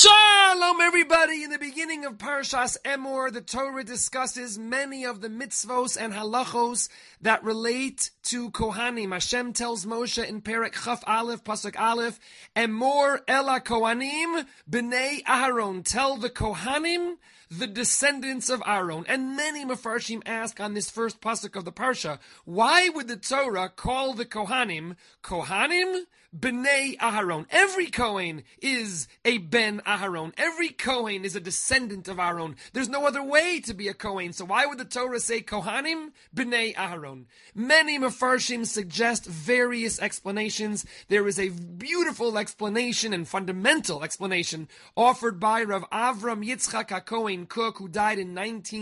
Shalom, everybody! In the beginning of Parshas Emor, the Torah discusses many of the mitzvos and halachos that relate to Kohanim. Hashem tells Moshe in Perek Chaf Aleph, Pasuk Aleph, Emor ela Kohanim b'nei Aharon. Tell the Kohanim, the descendants of Aaron. And many Mefarshim ask on this first pasuk of the Parsha, why would the Torah call the Kohanim B'nei Aharon? Every Kohen is a Ben Aharon. Every Kohen is a descendant of Aaron. There's no other way to be a Kohen. So why would the Torah say Kohanim B'nei Aharon? Many Mefarshim suggest various explanations. There is a beautiful explanation and fundamental explanation offered by Rav Avram Yitzchak HaKohen Kook, who died in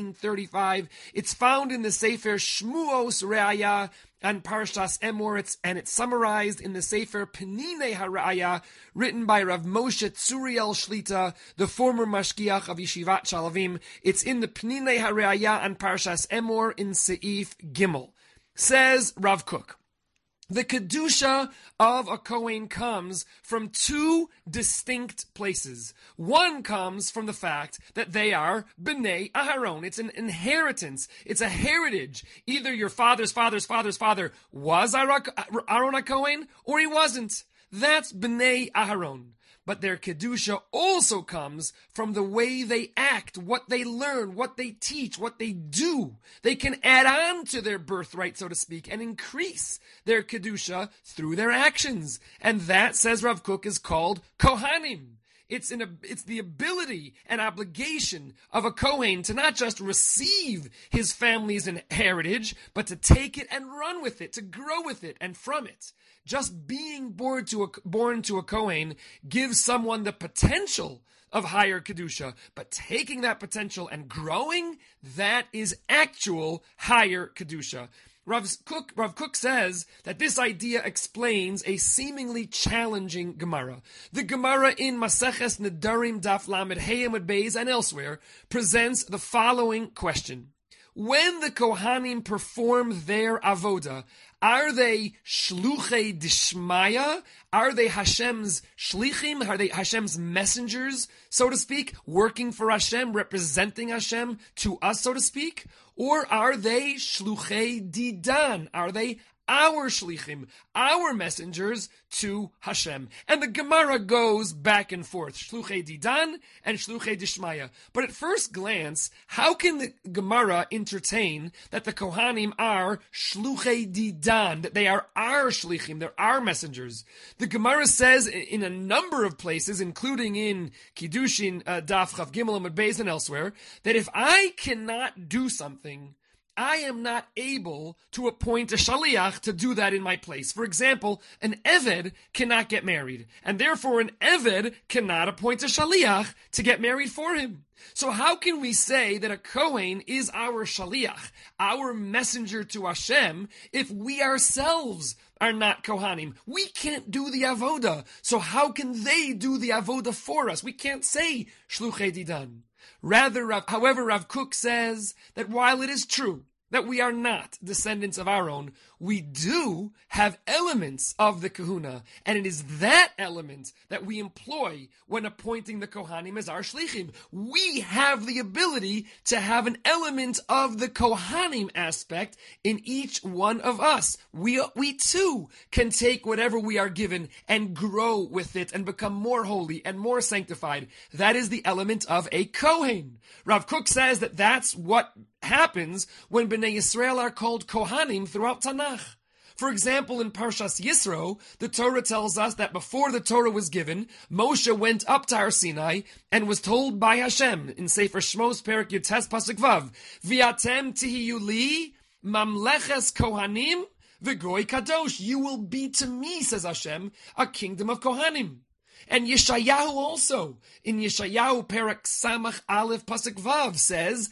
1935. It's found in the Sefer Shmuos Re'aya and Parshas Emor, and it's summarized in the Sefer Penine HaRaya, written by Rav Moshe Tzuriel Shlita, the former Mashgiach of Yeshivat Shalavim. It's in the Penine HaRaya and Parshas Emor in Seif Gimel. Says Rav Kook, the Kedusha of a Kohen comes from two distinct places. One comes from the fact that they are B'nei Aharon. It's an inheritance. It's a heritage. Either your father's father's father was Aaron a Kohen, or he wasn't. That's B'nei Aharon. But their Kedusha also comes from the way they act, what they learn, what they teach, what they do. They can add on to their birthright, so to speak, and increase their Kedusha through their actions. And that, says Rav Kook, is called Kohanim. It's the ability and obligation of a Kohen to not just receive his family's heritage, but to take it and run with it, to grow with it and from it. Just being born to a Kohen gives someone the potential of higher Kedusha, but taking that potential and growing, that is actual higher Kedusha. Rav Kook says that this idea explains a seemingly challenging Gemara. The Gemara in Maseches Nedarim Daf Lamed Hey Amud Beis and elsewhere presents the following question. When the Kohanim perform their avoda, are they shluchei dishmaya? Are they Hashem's shlichim? Are they Hashem's messengers, so to speak, working for Hashem, representing Hashem to us, so to speak? Or are they shluchei didan? Are they our shlichim, our messengers to Hashem? And the Gemara goes back and forth, shluchei didan and shluchei dishmaya. But at first glance, how can the Gemara entertain that the Kohanim are shluchei didan, that they are our shlichim, they're our messengers? The Gemara says in a number of places, including in Kiddushin, Daf Chav Gimel Amud Beis and elsewhere, that if I cannot do something, I am not able to appoint a shaliach to do that in my place. For example, an eved cannot get married, and therefore an eved cannot appoint a shaliach to get married for him. So how can we say that a Kohen is our shaliach, our messenger to Hashem, if we ourselves are not Kohanim? We can't do the avoda. So how can they do the avoda for us? We can't say shluchei didan. However, Rav Kook says that while it is true that we are not descendants of Aaron, we do have elements of the kahuna, and it is that element that we employ when appointing the Kohanim as our shlichim. We have the ability to have an element of the Kohanim aspect in each one of us. We too can take whatever we are given and grow with it and become more holy and more sanctified. That is the element of a Kohen. Rav Kook says that that's what happens when Bnei Yisrael are called Kohanim throughout Tanakh. For example, in Parshas Yisro, the Torah tells us that before the Torah was given, Moshe went up to Har Sinai and was told by Hashem in Sefer Shmos Perek Yutes Pasuk Vav, V'atem tihiyu li mamleches Kohanim v'goy kadosh. You will be to me, says Hashem, a kingdom of Kohanim. And Yeshayahu also, in Yeshayahu Perek Samach Aleph Pasuk Vav says,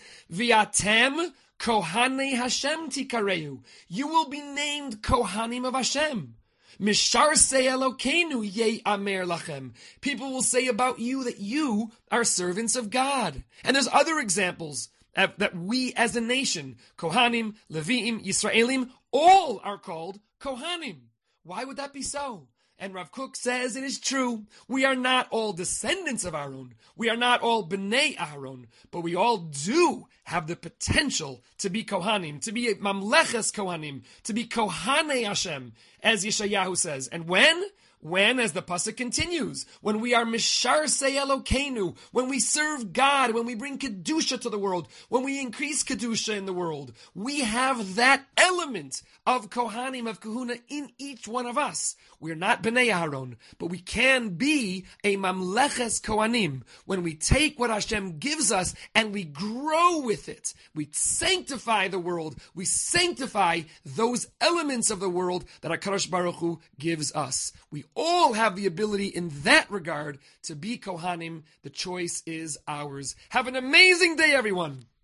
V'atem Kohanei Hashem tikareu. You will be named Kohanim of Hashem. Misharsei Elokeinu ye amer lachem. People will say about you that you are servants of God. And there's other examples that we as a nation, Kohanim, Leviim, Yisraelim, all are called Kohanim. Why would that be so? And Rav Kook says it is true. We are not all descendants of Aaron. We are not all Bnei Aaron. But we all do have the potential to be Kohanim, to be Mamleches Kohanim, to be Kohanei Hashem, as Yeshayahu says. And when? When, as the pasuk continues, when we are Misharsei Elokeinu, when we serve God, when we bring Kedusha to the world, when we increase Kedusha in the world, we have that element of Kohanim, of Kahuna in each one of us. We're not Bnei Aaron, but we can be a Mamleches Kohanim when we take what Hashem gives us and we grow with it. We sanctify the world. We sanctify those elements of the world that HaKadosh Baruch Hu gives us. We all have the ability in that regard to be Kohanim. The choice is ours. Have an amazing day, everyone.